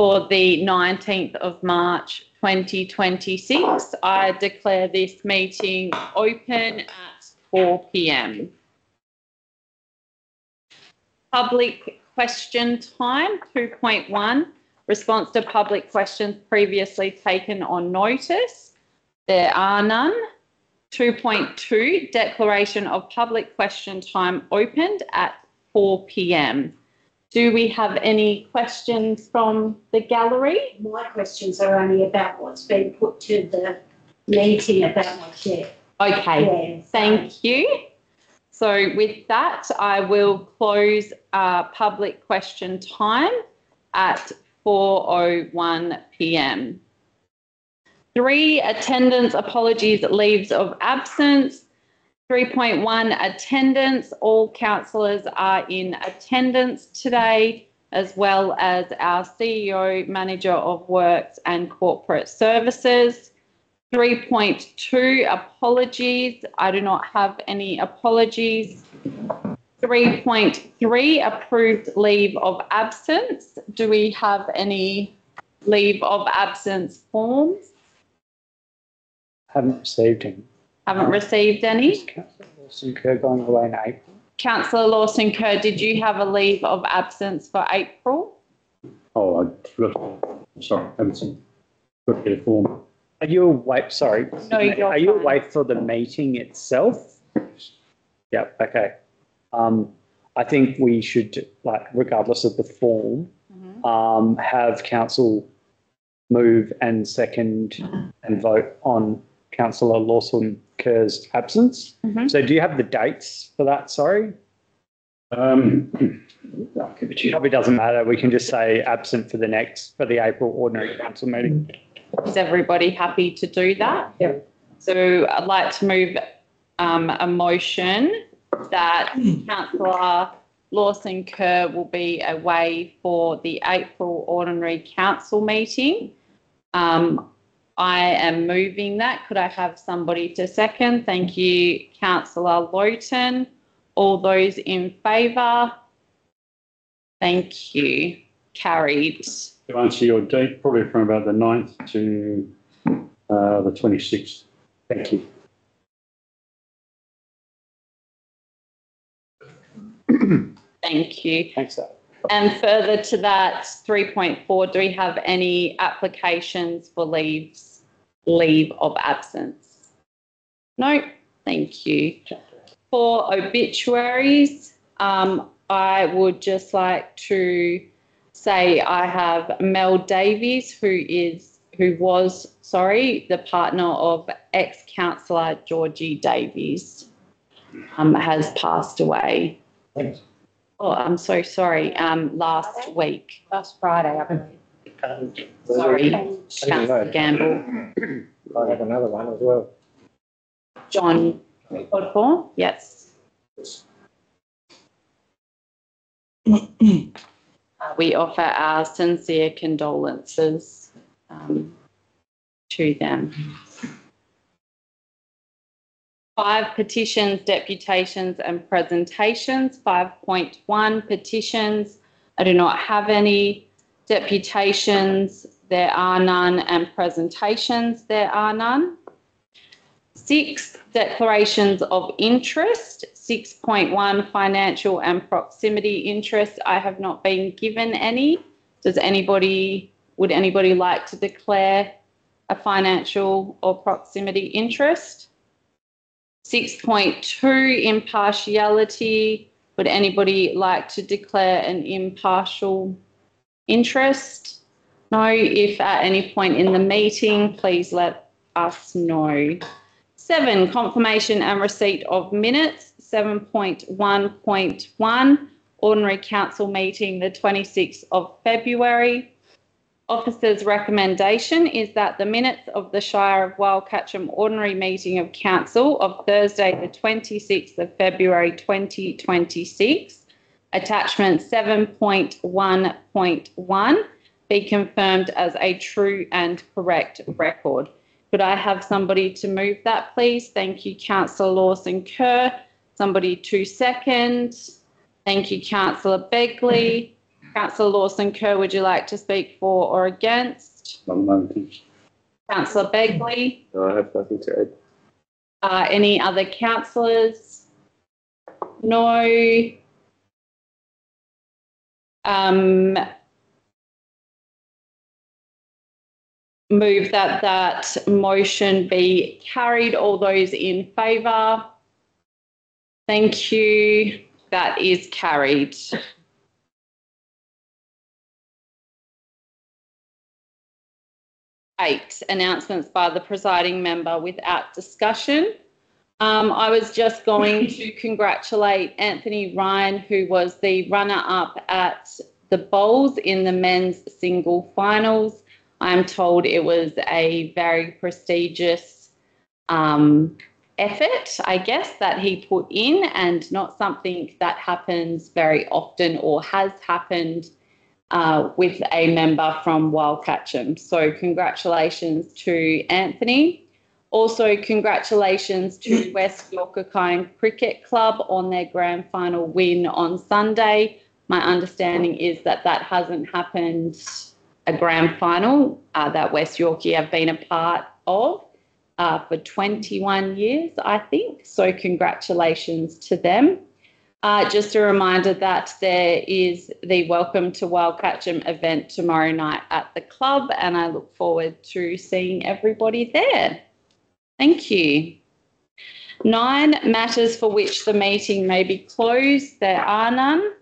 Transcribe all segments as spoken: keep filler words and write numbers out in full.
for the nineteenth of March twenty twenty-six. I declare this meeting open at four p m. Public question time, two point one, response to public questions previously taken on notice. There are none. two point two, declaration of public question time opened at four p m. Do we have any questions from the gallery? My questions are only about what's been put to the meeting about my chair. Okay, yeah, thank so. you. So with that, I will close uh, public question time at four oh one p m. Three, attendance, apologies, leaves of absence. three point one, attendance. All councillors are in attendance today, as well as our C E O, Manager of Works and Corporate Services. three point two, apologies. I do not have any apologies. three point three, approved leave of absence. Do we have any leave of absence forms? Haven't received any. Haven't received any. Is Councillor Lawson-Kerr going away in April? Councillor Lawson-Kerr, did you have a leave of absence for April? Oh, I forgot. Sorry, I haven't seen. Got to get a form. Are you away? Sorry. No, you're Are you fine. away for the meeting itself? Yeah. Okay. Um, I think we should, like, regardless of the form, Mm-hmm. um, have council move and second and vote on Councillor Lawson-Kerr's absence. Mm-hmm. So, do you have the dates for that? Sorry. Um, I'll give it to you. Probably doesn't matter. We can just say absent for the next for the April ordinary council meeting. Is everybody happy to do that? Yeah. So I'd like to move um, a motion that Councillor Lawson-Kerr will be away for the April ordinary council meeting. Um, I am moving that. Could I have somebody to second? Thank you, Councillor Lowton. All those in favour? Thank you. Carried. To answer your date, probably from about the ninth to uh, the twenty-sixth. Thank you. Thank you. Thanks, sir. And further to that, three point four, do we have any applications for leaves, leave of absence? No, thank you. For obituaries, um, I would just like to say I have Mel Davies, who is who was sorry the partner of ex-councillor Georgie Davies, um, has passed away. Thanks. Oh, I'm so sorry. Um, last week. Last Friday, I believe. Sorry, know. Councillor Gamble. I have another one as well. John Godfrey. Yes. Uh, we offer our sincere condolences um, to them. Five, petitions, deputations and presentations. five point one, petitions. I do not have any. Deputations, there are none, and presentations, there are none. Six, declarations of interest. six point one, financial and proximity interest. I have not been given any. Does anybody, would anybody like to declare a financial or proximity interest? six point two, impartiality. Would anybody like to declare an impartial interest? No. If at any point in the meeting, please let us know. Seven, confirmation and receipt of minutes. seven point one point one, ordinary council meeting the twenty-sixth of February. Officer's recommendation is that the minutes of the Shire of Wildcatcham ordinary meeting of council of Thursday the twenty-sixth of February twenty twenty-six, attachment seven point one point one, be confirmed as a true and correct record. Could I have somebody to move that, please? Thank you, Councillor Lawson-Kerr. Somebody to second. Thank you, Councillor Begley. Councillor Lawson-Kerr, would you like to speak for or against? Not at the moment. Councillor Begley? No, I have nothing to add. Uh, any other councillors? No. Um, move that that motion be carried. All those in favour? Thank you. That is carried. Eight, announcements by the presiding member without discussion. Um, I was just going to congratulate Anthony Ryan, who was the runner-up at the Bowls in the men's single finals. I'm told it was a very prestigious um, effort, I guess, that he put in, and not something that happens very often or has happened uh, with a member from Wildcatcham. So congratulations to Anthony. Also, congratulations to West Yorkakine Cricket Club on their grand final win on Sunday. My understanding is that that hasn't happened, a grand final uh, that West Yorkie have been a part of uh, for twenty-one years, I think. So congratulations to them. Uh, just a reminder that there is the Welcome to Wildcatcham event tomorrow night at the club, and I look forward to seeing everybody there. Thank you. Nine, matters for which the meeting may be closed. There are none.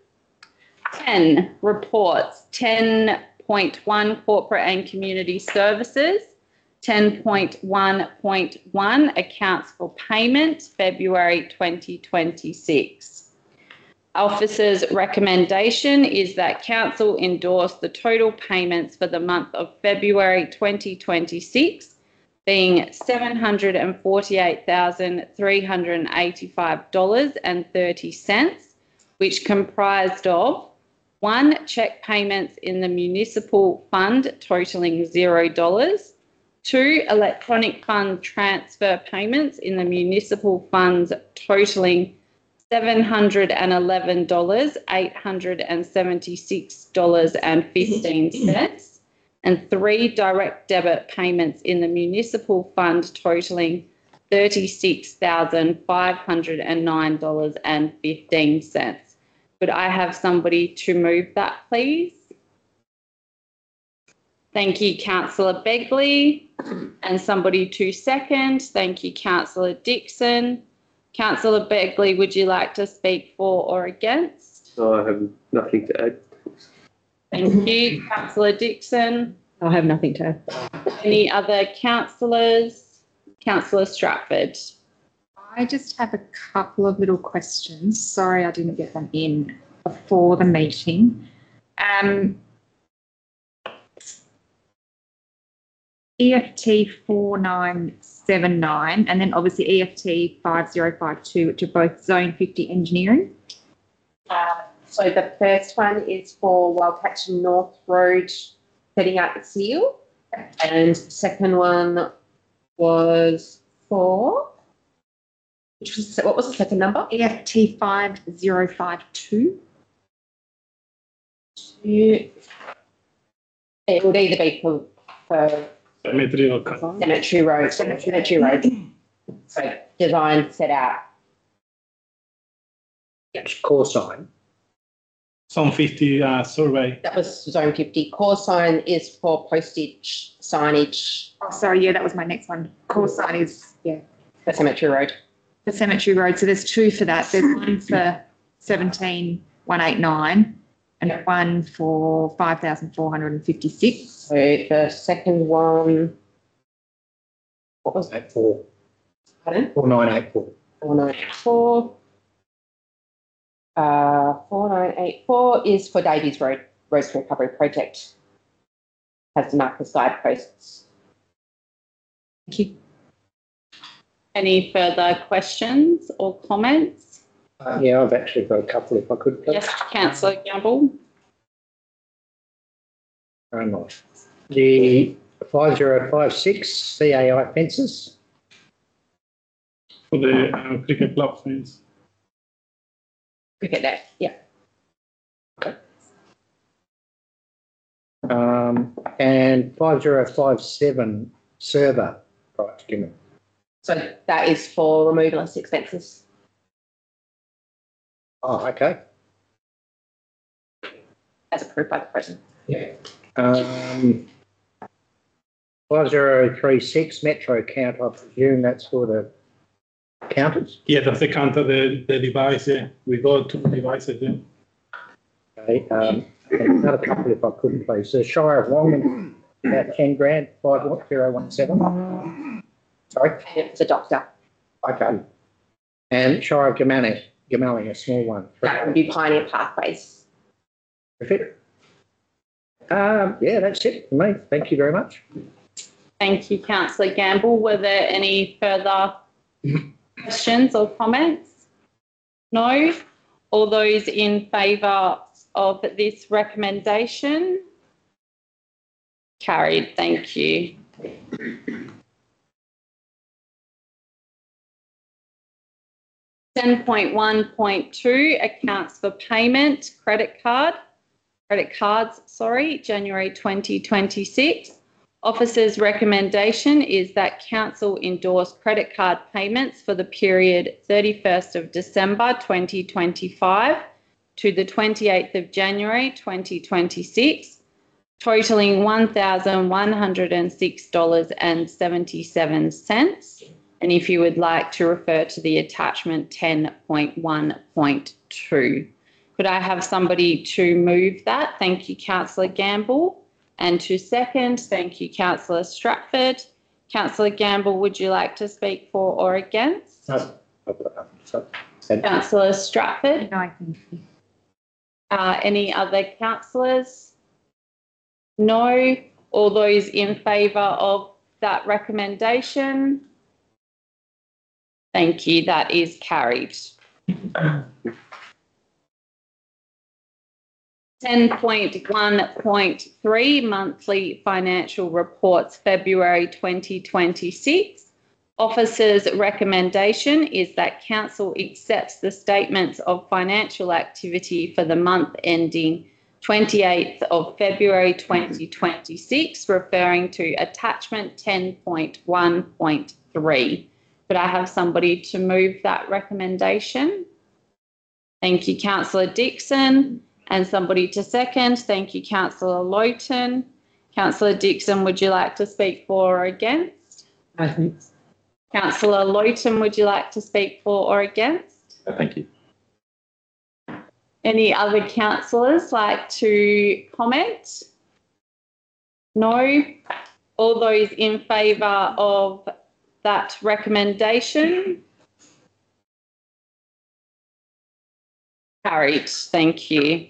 Ten, reports. ten point one, corporate and community services. ten point one point one, accounts for payment, February twenty twenty-six. Officer's recommendation is that Council endorse the total payments for the month of February twenty twenty-six, being seven hundred forty-eight thousand three hundred eighty-five dollars and thirty cents, which comprised of one, cheque payments in the municipal fund totalling zero dollars, two, electronic fund transfer payments in the municipal funds totalling seven hundred eleven dollars eight hundred seventy-six dollars and fifteen cents, and three, direct debit payments in the municipal fund totalling thirty-six thousand five hundred nine dollars and fifteen cents. Could I have somebody to move that, please? Thank you, Councillor Begley. And somebody to second. Thank you, Councillor Dixon. Councillor Begley, would you like to speak for or against? No, I have nothing to add. Thank you, Councillor Dixon. I have nothing to add. Any other councillors? Councillor Stratford. I just have a couple of little questions. Sorry, I didn't get them in before the meeting. Um, E F T four nine seven nine and then obviously E F T five zero five two, which are both Zone fifty engineering. Uh, so the first one is for Wildcatcham North Road setting out the seal, and second one was for, which was, what was the second number? E F T five zero five two. It would either be for, for Cemetery or Cemetery Road, Cemetery Road. So design set out. It's core sign. Zone fifty uh, survey. That was Zone fifty. Core sign is for postage signage Oh, sorry, yeah, that was my next one. Core sign is, yeah, for Cemetery Road. the Cemetery Road. So there's two for that. There's one for seventeen one eighty-nine and one for five thousand four hundred fifty-six. So the second one, what was that? Eight four. Pardon? Four nine eight four. four nine eight four. Uh, four nine eight four is for Davies Road, Roads Recovery Project. Has the Marcus guideposts. Thank you. Any further questions or comments? Uh, yeah, I've actually got a couple if I could. Please. Yes, Councillor Gamble. Very much. The five zero five six C A I fences. For the uh, cricket club fence. Cricket net, yeah. Um, and five zero five seven server price given. So that is for removal list expenses. Oh, okay. As approved by the president. Yeah. Um, five zero three six Metro count, I presume that's for the counters. Yeah, that's the counter, the, the device, yeah. We got two devices, yeah. Okay, um, and another couple if I couldn't please. The Shire of Longman, about ten grand, five zero one seven. Sorry? It's a doctor. Okay. And Shire of Gamalling, Gamalling, a small one. That would be Pioneer Pathways. Perfect. Um, yeah, that's it for me. Thank you very much. Thank you, councillor Gamble. Were there any further questions or comments? No? All those in favour of this recommendation? Carried. Thank you. ten point one point two, accounts for payment, credit card, credit cards, sorry, January twenty twenty-six. Officer's recommendation is that council endorse credit card payments for the period thirty-first of December twenty twenty-five to the twenty-eighth of January twenty twenty-six, totaling one thousand one hundred six dollars and seventy-seven cents. And if you would like to refer to the attachment ten point one point two. Could I have somebody to move that? Thank you, councillor Gamble. And to second, thank you, councillor Stratford. Councillor Gamble, would you like to speak for or against? No, I've got nothing. So, and Councillor Stratford. No, I think. Uh, any other councillors? No. All those in favour of that recommendation? Thank you. That is carried. ten point one point three, monthly financial reports, February twenty twenty-six. Officer's recommendation is that council accepts the statements of financial activity for the month ending twenty-eighth of February twenty twenty-six, referring to attachment ten point one point three. Could I have somebody to move that recommendation? Thank you, councillor Dixon. And somebody to second. Thank you, councillor Lowton. Councillor Dixon, would you like to speak for or against? I think. Councillor Lowton, would you like to speak for or against? Thank you. Any other councillors like to comment? No? All those in favour of that recommendation? Carried. Thank you.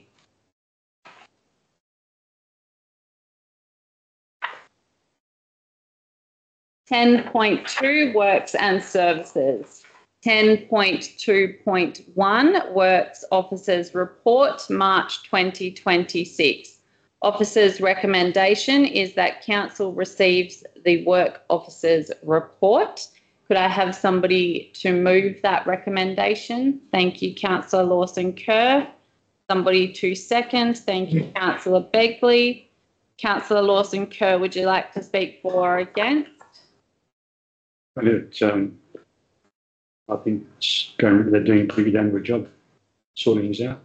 ten point two, works and services. ten point two point one, works officers report, March twenty twenty-six. Officers' recommendation is that council receives the work officers report. Could I have somebody to move that recommendation? Thank you, councillor Lawson-Kerr. Somebody to second. Thank you, councillor Begley. Councillor Lawson-Kerr, would you like to speak for or against? But it, um, I think it's going, they're doing a pretty damn good job sorting this out.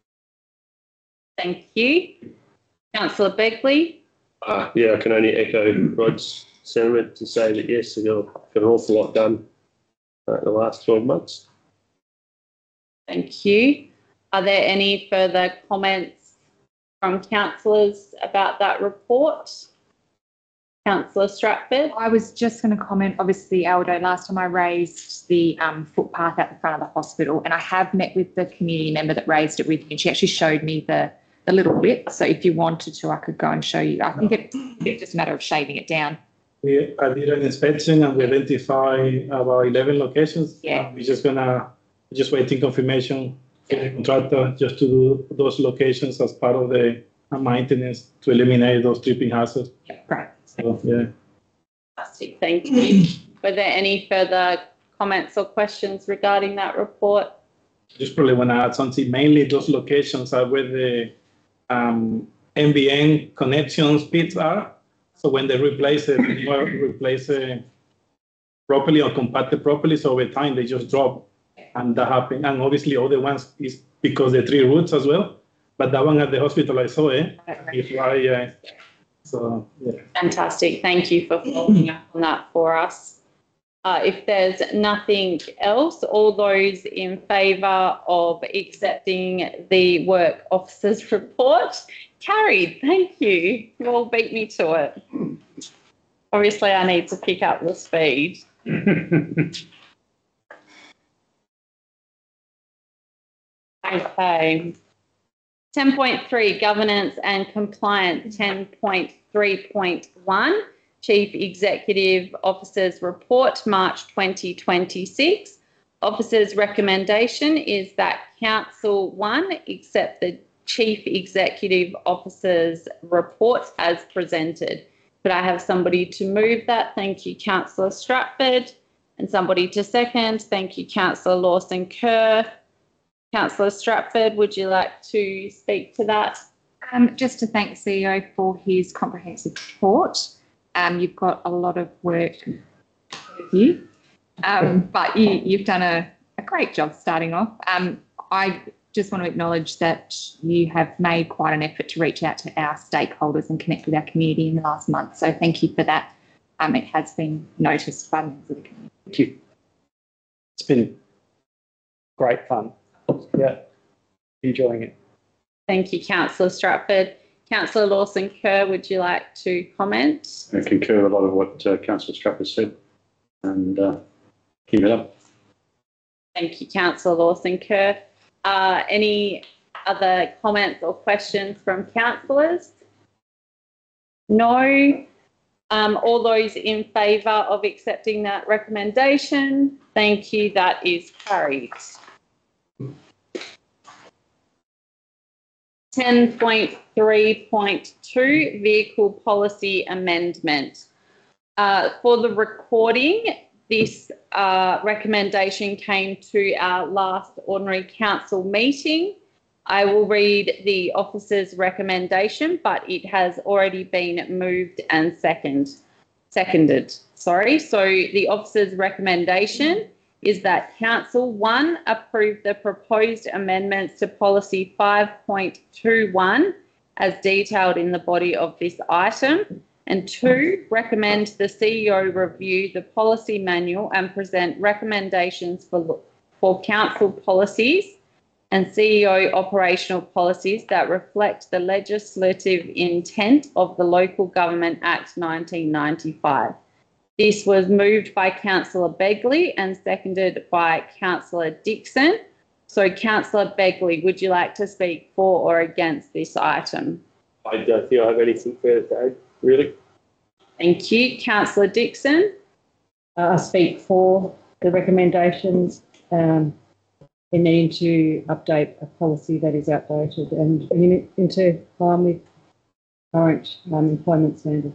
Thank you. Councillor Begley. Uh, yeah, I can only echo Rod's sentiment to say that yes, they got, got an awful lot done uh, in the last twelve months. Thank you. Are there any further comments from councillors about that report? Councillor Stratford. I was just going to comment, obviously, Aldo, last time I raised the um, footpath at the front of the hospital, and I have met with the community member that raised it with me, and she actually showed me the, the little bit. So if you wanted to, I could go and show you. I think it, it's just a matter of shaving it down. We I did an inspection and we identified about eleven locations. Yeah. We're just gonna, just waiting confirmation for the contractor just to do those locations as part of the uh, maintenance to eliminate those tripping hazards. Yeah, great. So, yeah. Fantastic. Thank you. Were there any further comments or questions regarding that report? Just probably want to add something. Mainly those locations are where the um, N B N connection speeds are. So when they replace it, they replace it properly or compacted properly. So over time they just drop, and that happened. And obviously other ones is because the three routes as well. But that one at the hospital I saw it. If I, uh, so yeah. Fantastic. Thank you for following up on that for us. Uh, if there's nothing else, all those in favour of accepting the work officers report? Carried. Thank you. You all beat me to it. Obviously, I need to pick up the speed. Okay. ten point three, governance and compliance. ten point three point one. Chief Executive Officer's Report, March twenty twenty-six. Officer's recommendation is that Council one accept the Chief Executive Officer's Report as presented. Could I have somebody to move that? Thank you, Councillor Stratford. And somebody to second. Thank you, Councillor Lawson-Kerr. Councillor Stratford, would you like to speak to that? Um, just to thank the C E O for his comprehensive report. Um, you've got a lot of work with you, um, but you, you've done a, a great job starting off. Um, I just want to acknowledge that you have made quite an effort to reach out to our stakeholders and connect with our community in the last month. So thank you for that. Um, it has been noticed by members of the community. Thank you. It's been great fun. Yeah, enjoying it. Thank you, Councillor Stratford. Councillor Lawson-Kerr, would you like to comment? I concur with a lot of what uh, Councillor Stratford said, and uh, keep it up. Thank you, Councillor Lawson-Kerr. Uh, any other comments or questions from councillors? No. Um, all those in favour of accepting that recommendation? Thank you. That is carried. ten point three point two, Vehicle Policy Amendment. Uh, for the recording, this uh, recommendation came to our last ordinary council meeting. I will read the officer's recommendation, but it has already been moved and second, seconded. Sorry. So the officer's recommendation is that Council one approve the proposed amendments to Policy five point two one as detailed in the body of this item, and two, recommend the C E O review the policy manual and present recommendations for, for Council policies and C E O operational policies that reflect the legislative intent of the Local Government Act nineteen ninety-five. This was moved by Councillor Begley and seconded by Councillor Dixon. So, Councillor Begley, would you like to speak for or against this item? I don't think I have anything further to add, really. Thank you. Councillor Dixon? Uh, I speak for the recommendations um, in needing to update a policy that is outdated and bring it into line with current um, employment standards.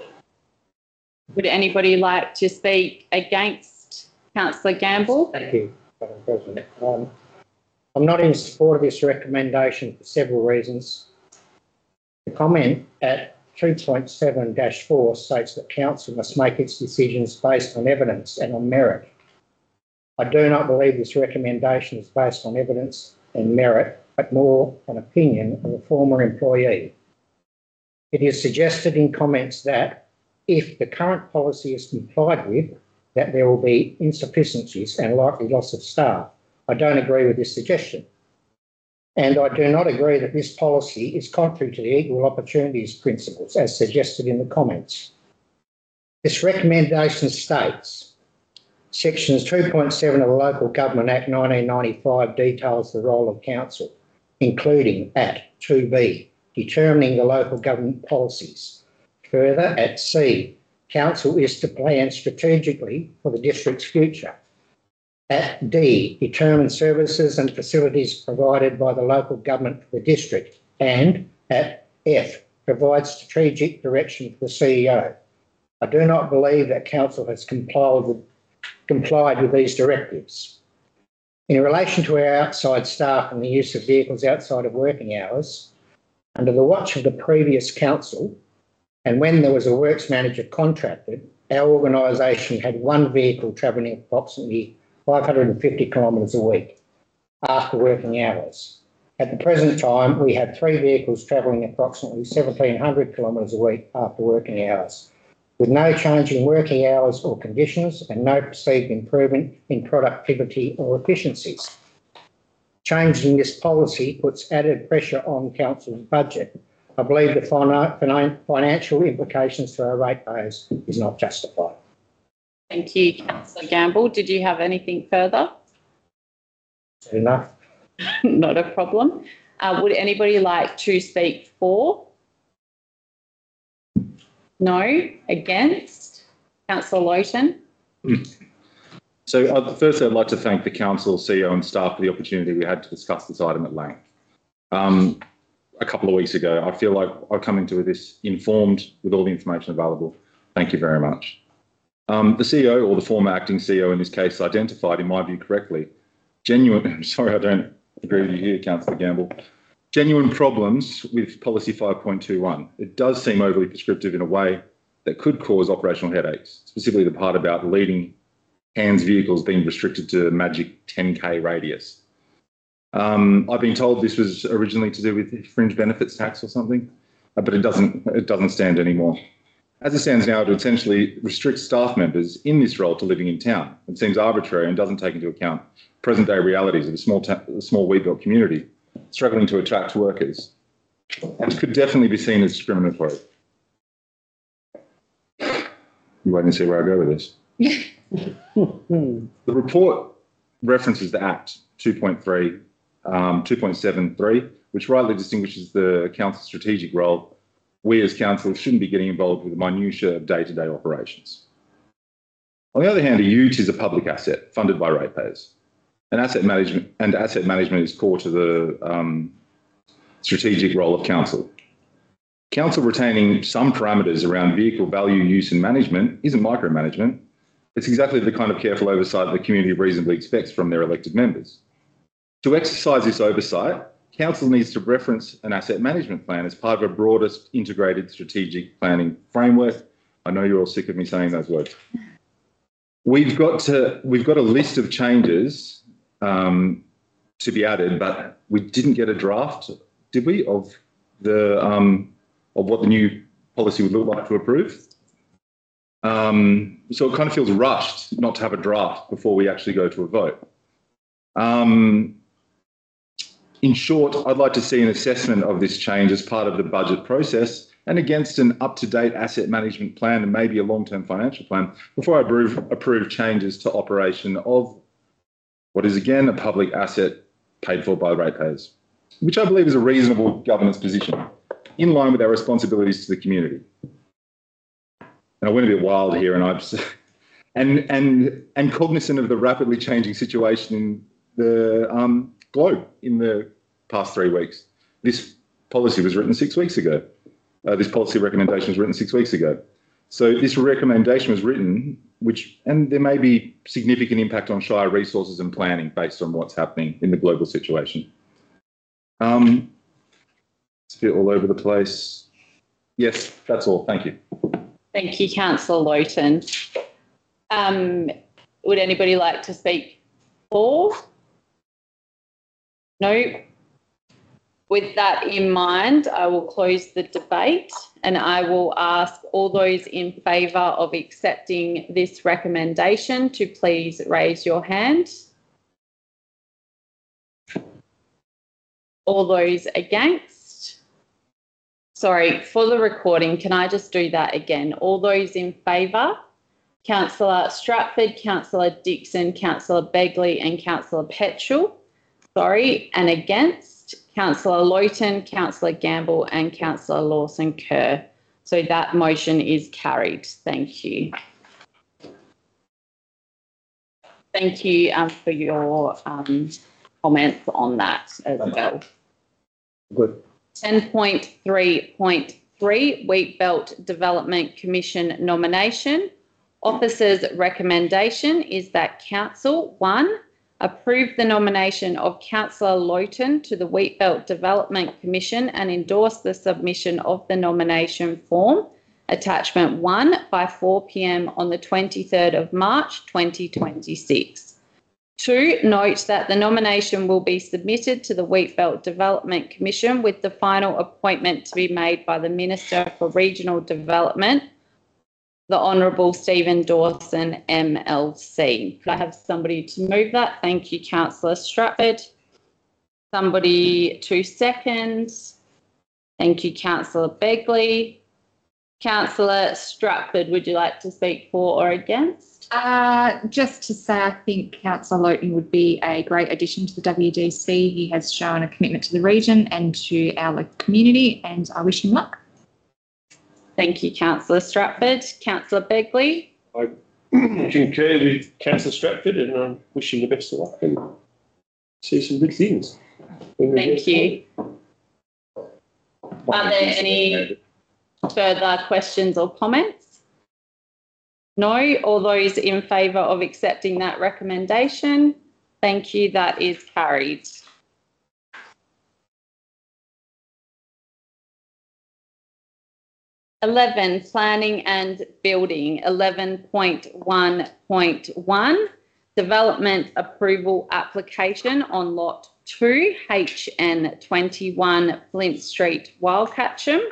Would anybody like to speak against Councillor Gamble? Thank you, Madam President. Um, I'm not in support of this recommendation for several reasons. The comment at three point seven dash four states that Council must make its decisions based on evidence and on merit. I do not believe this recommendation is based on evidence and merit, but more an opinion of a former employee. It is suggested in comments that if the current policy is complied with, that there will be insufficiencies and likely loss of staff. I don't agree with this suggestion. And I do not agree that this policy is contrary to the equal opportunities principles as suggested in the comments. This recommendation states, Sections two point seven of the Local Government Act nineteen ninety-five details the role of Council, including at two B, determining the local government policies. Further, at C, Council is to plan strategically for the district's future. At D, determine services and facilities provided by the local government for the district. And at F, provide strategic direction for the C E O. I do not believe that Council has complied with, complied with these directives. In relation to our outside staff and the use of vehicles outside of working hours, Under the watch of the previous council, and when there was a works manager contracted, our organisation had one vehicle travelling approximately five hundred and fifty kilometres a week after working hours. At the present time, we have three vehicles travelling approximately one thousand seven hundred kilometres a week after working hours, with no change in working hours or conditions and no perceived improvement in productivity or efficiencies. Changing this policy puts added pressure on council's budget. I believe the fina- financial implications for our ratepayers is not justified. Thank you, Councillor Gamble. Did you have anything further? Is that enough? Not a problem. Uh, would anybody like to speak for? No? Against? Councillor Lowton? So uh, firstly, I'd like to thank the council, C E O and staff for the opportunity we had to discuss this item at length. Um, a couple of weeks ago, I feel like I've come into this informed with all the information available. Thank you very much. Um, the C E O, or the former acting C E O in this case, identified, in my view correctly, genuine, sorry I don't agree with you here, Councillor Gamble, genuine problems with policy five point two one. It does seem overly prescriptive in a way that could cause operational headaches, specifically the part about leading hands vehicles being restricted to a magic ten K radius. Um, I've been told this was originally to do with fringe benefits tax or something, uh, but it doesn't, it doesn't stand anymore. As it stands now, it essentially restricts staff members in this role to living in town. It seems arbitrary and doesn't take into account present day realities of a small, a small Wheatbelt community struggling to attract workers, and could definitely be seen as discriminatory. You wait and see where I go with this. The report references the Act two point three, um, two point seven three, which rightly distinguishes the council's strategic role. We as council shouldn't be getting involved with the minutiae of day-to-day operations. On the other hand, a ute is a public asset funded by ratepayers. And asset management and asset management is core to the um, strategic role of council. Council retaining some parameters around vehicle value, use and management isn't micromanagement. It's exactly the kind of careful oversight the community reasonably expects from their elected members. To exercise this oversight, council needs to reference an asset management plan as part of a broader integrated strategic planning framework. I know you're all sick of me saying those words. We've got to, we've got a list of changes um, to be added, but we didn't get a draft, did we, of the um, of what the new policy would look like to approve? Um, so it kind of feels rushed not to have a draft before we actually go to a vote. Um, in short, I'd like to see an assessment of this change as part of the budget process and against an up-to-date asset management plan and maybe a long-term financial plan before I approve, approve changes to operation of what is again a public asset paid for by ratepayers, which I believe is a reasonable governance position in line with our responsibilities to the community. And I went a bit wild here, and I've and and and cognizant of the rapidly changing situation in the um, globe in the past three weeks. This policy was written six weeks ago. Uh, this policy recommendation was written six weeks ago. So this recommendation was written, which and there may be significant impact on Shire resources and planning based on what's happening in the global situation. Um, it's a bit all over the place. Yes, that's all. Thank you. Thank you, Councillor Lowton. Um, would anybody like to speak for? No? With that in mind, I will close the debate and I will ask all those in favour of accepting this recommendation to please raise your hand. All those against? Sorry, for the recording, can I just do that again? All those in favour? Councillor Stratford, Councillor Dixon, Councillor Begley and Councillor Petrel. Sorry, and against? Councillor Lowton, Councillor Gamble and Councillor Lawson-Kerr. So that motion is carried. Thank you. Thank you um, for your um, comments on that as well. Good. ten point three point three, Wheatbelt Development Commission nomination. Officers' recommendation is that Council, one, approve the nomination of Councillor Lowton to the Wheatbelt Development Commission and endorse the submission of the nomination form, attachment one, by four p m on the twenty-third of March twenty twenty-six. Two, note that the nomination will be submitted to the Wheatbelt Development Commission with the final appointment to be made by the Minister for Regional Development, the Honourable Stephen Dawson, M L C. Could I have somebody to move that? Thank you, Councillor Stratford. Somebody to second. Thank you, Councillor Begley. Councillor Stratford, would you like to speak for or against? Uh, just to say, I think Councillor Lowton would be a great addition to the W D C. He has shown a commitment to the region and to our local community, and I wish him luck. Thank you, Councillor Stratford. Councillor Begley. I concur with Councillor Stratford and I'm wishing the best of luck and see some good things. Thank you. Are there any further questions or comments? No? All those in favour of accepting that recommendation? Thank you. That is carried. eleven, planning and building. eleven point one point one, development approval application on lot two, H N twenty-one Flint Street, Wildcatcham.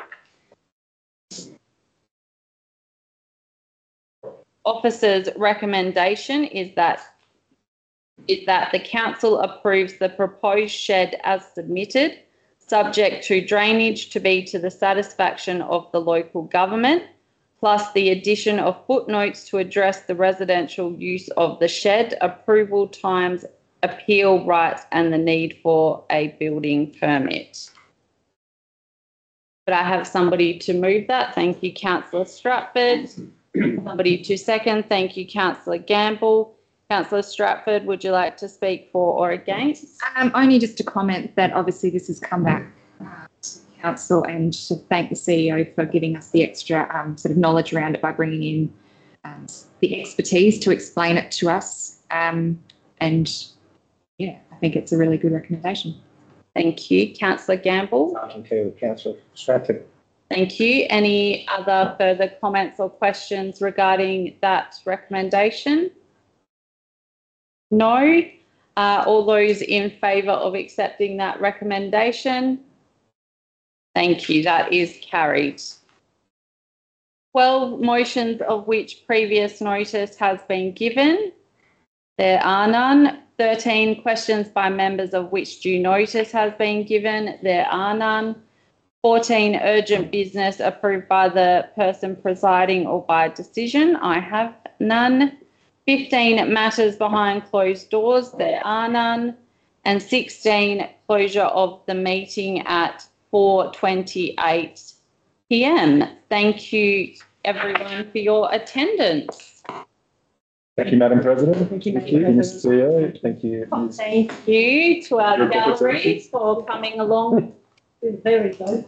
Officer's recommendation is that is that the council approves the proposed shed as submitted, subject to drainage to be to the satisfaction of the local government, plus the addition of footnotes to address the residential use of the shed, approval times, appeal rights and the need for a building permit. Could I have somebody to move that? Thank you, Councillor Stratford. Somebody to second. Thank you, Councillor Gamble. Councillor Stratford, would you like to speak for or against? Um, only just to comment that obviously this has come back uh, to council, and to thank the C E O for giving us the extra um, sort of knowledge around it by bringing in um, the expertise to explain it to us. Um, and yeah, I think it's a really good recommendation. Thank you. Councillor Gamble. I concur with Councillor Stratford. Thank you. Any other further comments or questions regarding that recommendation? No. Uh, all those in favour of accepting that recommendation? Thank you. That is carried. twelve motions of which previous notice has been given. There are none. thirteen questions by members of which due notice has been given. There are none. fourteen urgent business approved by the person presiding or by decision. I have none. fifteen matters behind closed doors. There are none. And sixteen closure of the meeting at four twenty-eight p m Thank you, everyone, for your attendance. Thank you, Madam President. Thank you, Thank you, Mister C E O. Thank you. Thank you to our Your gallery for coming along. Very good.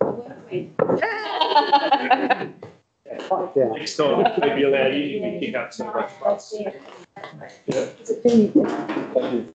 Next time, maybe allow you to kick up some of that fuss. Yeah. Thank you.